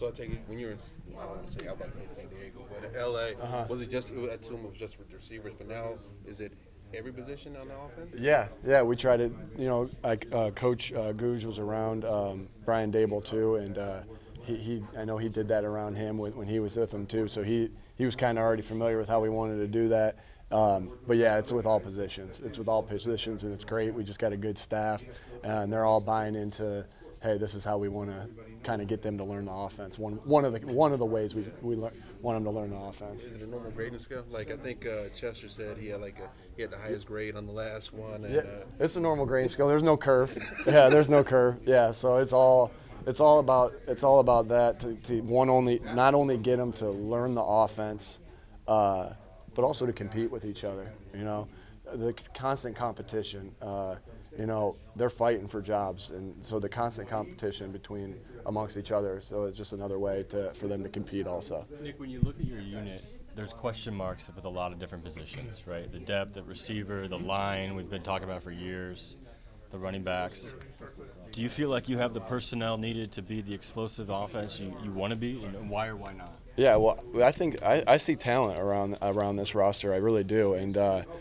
So I take it when you're in, I don't want to say, I'm about to say San Diego, but L.A., was it just, I assume it was just with receivers, but now is it every position on the offense? Yeah, we tried it. Like Coach Gouge was around, Brian Dable too, and I know he did that around him when he was with him too. So he was kind of already familiar with how we wanted to do that. But yeah, it's with all positions. It's with all positions, and it's great. We just got a good staff, and they're all buying into, hey, this is how we want to kind of get them to learn the offense. One of the ways we want them to learn the offense. Is it a normal grading scale? Like I think Chester said he had the highest grade on the last one. And, yeah, it's a normal grading scale. There's no curve. Yeah, there's no curve. Yeah, so it's all about that to not only get them to learn the offense, but also to compete with each other. The constant competition. They're fighting for jobs, and so the constant competition amongst each other. So it's just another way for them to compete also. Nick, when you look at your unit, there's question marks with a lot of different positions, right? The depth, the receiver, the line we've been talking about for years, the running backs. Do you feel like you have the personnel needed to be the explosive offense you want to be? Why or why not? Yeah, well, I think I see talent around this roster. I really do, and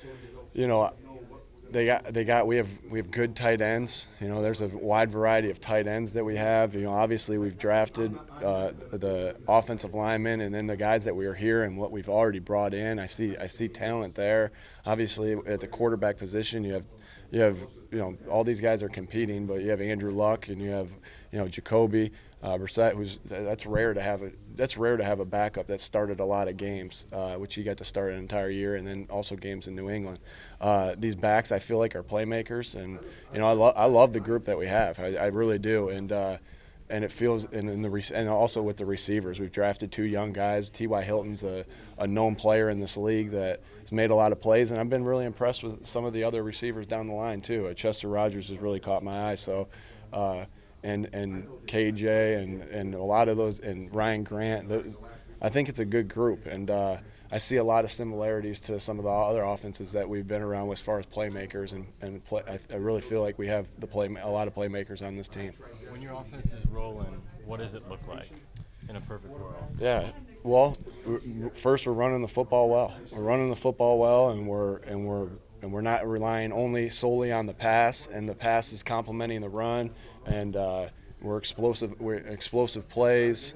we have good tight ends. There's a wide variety of tight ends that we have. Obviously we've drafted the offensive linemen, and then the guys that we are here and what we've already brought in. I see talent there. Obviously at the quarterback position, you have all these guys are competing, but you have Andrew Luck and you have Jacoby Brissett, that's rare to have a backup that started a lot of games, which he got to start an entire year, and then also games in New England. These backs I feel like are playmakers, and I love the group that we have. I really do, and it feels and also with the receivers, we've drafted 2 young guys. T.Y. Hilton's a known player in this league that has made a lot of plays, and I've been really impressed with some of the other receivers down the line too. Chester Rogers has really caught my eye. So. And KJ and a lot of those, and Ryan Grant. I think it's a good group, and I see a lot of similarities to some of the other offenses that we've been around as far as playmakers, and I really feel like we have a lot of playmakers on this team. When your offense is rolling, what does it look like in a perfect world? Yeah, well, first we're running the football well. And we're not relying solely on the pass, and the pass is complementing the run, and we're explosive plays.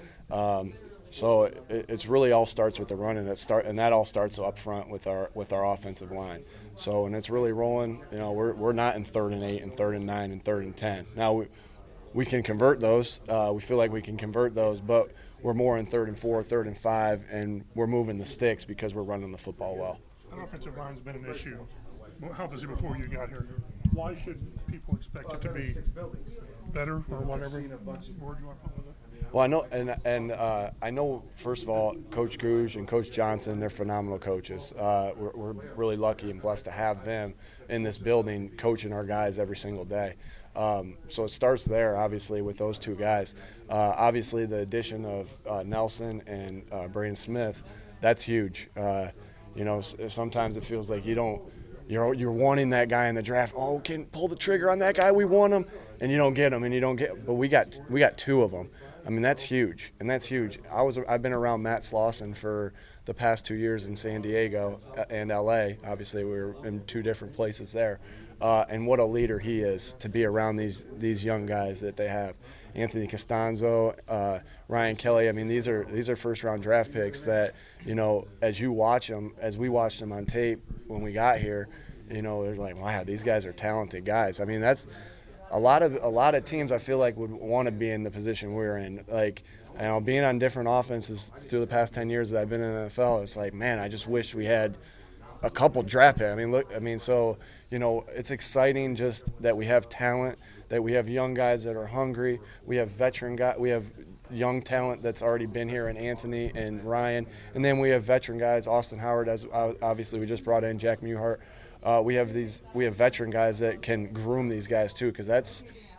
So it's really all starts with the run, and that all starts up front with our offensive line. So when it's really rolling, we're not in 3rd and 8 and 3rd and 9 and 3rd and 10. Now we can convert those. We feel like we can convert those, but we're more in 3rd and 4, 3rd and 5, and we're moving the sticks because we're running the football well. That offensive line's been an issue. Obviously, before you got here, why should people expect it to be better or whatever word you want to put with it? Well, I know, and I know. First of all, Coach Gouge and Coach Johnson, they're phenomenal coaches. We're really lucky and blessed to have them in this building, coaching our guys every single day. So it starts there, obviously, with those 2 guys. Obviously, the addition of Nelson and Braden Smith, that's huge. Sometimes it feels like you're wanting that guy in the draft. Oh, can pull the trigger on that guy. We want him, and you don't get him, But we got 2 of them. I mean, that's huge, and that's huge. I've been around Matt Slauson for the past 2 years in San Diego and L.A. Obviously, we were in 2 different places there, and what a leader he is to be around these young guys that they have. Anthony Costanzo, Ryan Kelly. I mean, these are first-round draft picks that as we watched them on tape when we got here, they're like, wow, these guys are talented guys. I mean, that's a lot of teams I feel like would want to be in the position we're in. Like, being on different offenses through the past 10 years that I've been in the NFL, it's like, man, I just wish we had a couple draft picks. So it's exciting just that we have talent, that we have young guys that are hungry. We have veteran guys. We have young talent that's already been here in Anthony and Ryan, and then we have veteran guys. Austin Howard, as obviously we just brought in Jack Muhart. We have veteran guys that can groom these guys too, because that's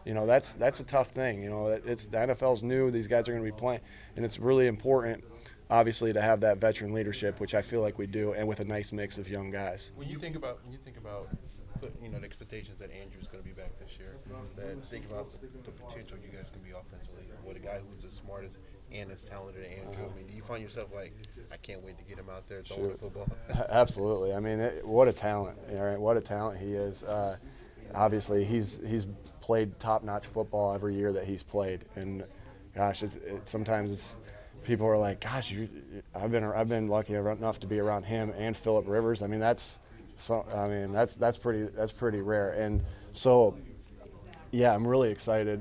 a tough thing. It's the NFL's new. These guys are going to be playing, and it's really important, obviously, to have that veteran leadership, which I feel like we do, and with a nice mix of young guys. When you think about the expectations that Andrew's going to be back this year, that think about the potential you guys can be offensively. With a guy who's as smart as and as talented as Andrew. I mean, do you find yourself like, I can't wait to get him out there throwing the football? Absolutely. I mean, what a talent! Right? What a talent he is. Obviously, he's played top-notch football every year that he's played, and gosh, sometimes it's people are like, gosh, I've been lucky enough to be around him and Phillip Rivers. I mean, that's pretty rare, and so. Yeah, I'm really excited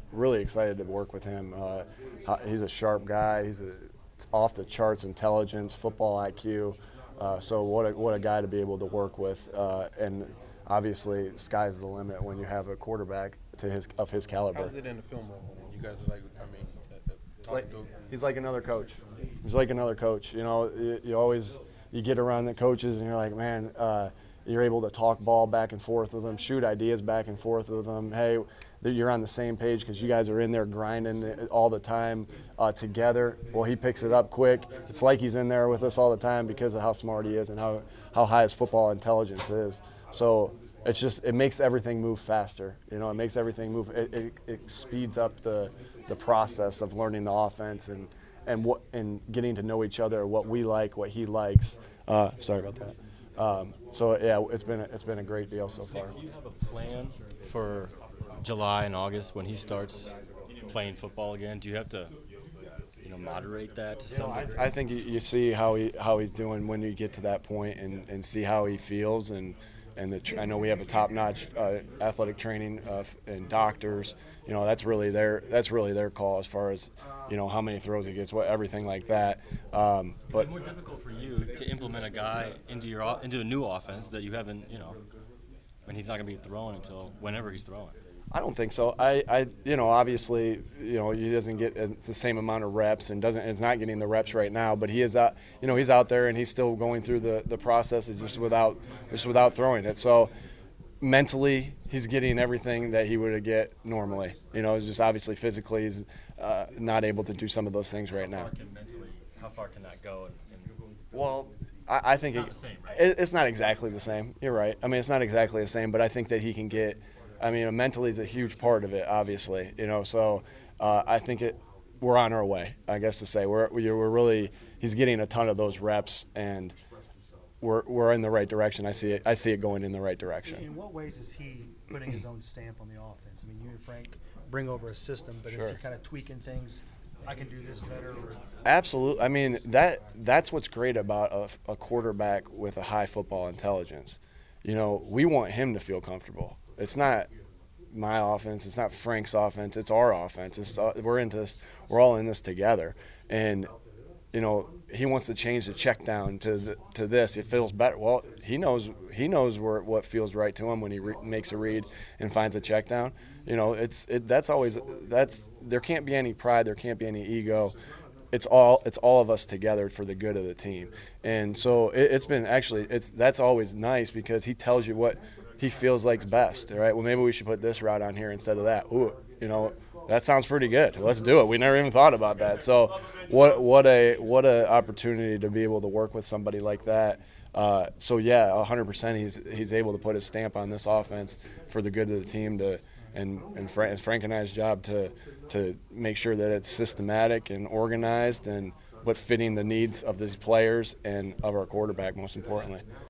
to work with him. He's a sharp guy. He's off the charts intelligence, football IQ. So what a guy to be able to work with. And obviously, sky's the limit when you have a quarterback of his caliber. How's it in the film room? You guys are like, I mean, he's like another coach. He's like another coach. You know, you get around the coaches and you're like, man. You're able to talk ball back and forth with them, shoot ideas back and forth with them. Hey, you're on the same page because you guys are in there grinding all the time together. Well, he picks it up quick. It's like he's in there with us all the time because of how smart he is and how high his football intelligence is. So it makes everything move faster. You know, it makes everything move. It speeds up the process of learning the offense and getting to know each other, what we like, what he likes. Sorry about that. So yeah, it's been a great deal so far. Do you have a plan for July and August when he starts playing football again? Do you have to, moderate that to some degree? I think you see how he's doing when you get to that point and see how he feels I know we have a top-notch athletic training and doctors. That's really their call as far as how many throws he gets, everything like that. But it's more difficult for you to implement a guy into a new offense that you haven't, and he's not going to be throwing until whenever he's throwing. I don't think so. Obviously, he doesn't get the same amount of reps and is not getting the reps right now. But he is out. He's out there and he's still going through the process just without throwing it. So mentally, he's getting everything that he would get normally. It's just obviously physically he's not able to do some of those things right now. How far can that go? Well, I think it's not exactly the same. You're right. I mean, it's not exactly the same, but I think that he can get. I mean, mentally is a huge part of it, obviously. So I think we're on our way, I guess to say. We're really he's getting a ton of those reps, and we're in the right direction. I see it going in the right direction. In what ways is he putting his own stamp on the offense? I mean, you and Frank bring over a system, but is he kind of tweaking things? I can do this better. Absolutely. I mean, that's what's great about a quarterback with a high football intelligence. We want him to feel comfortable. It's not my offense. It's not Frank's offense. It's our offense. We're into this. We're all in this together. And he wants to change the check down to this. It feels better. Well, he knows what feels right to him when he makes a read and finds a check down. There can't be any pride. There can't be any ego. It's all of us together for the good of the team. And so that's always nice because he tells you what he feels like's best. All right. Well, maybe we should put this route on here instead of that. Ooh, that sounds pretty good. Let's do it. We never even thought about that. So, what a opportunity to be able to work with somebody like that. 100%. He's able to put his stamp on this offense for the good of the team. And Frank and I's job to make sure that it's systematic and organized but fitting the needs of these players and of our quarterback most importantly.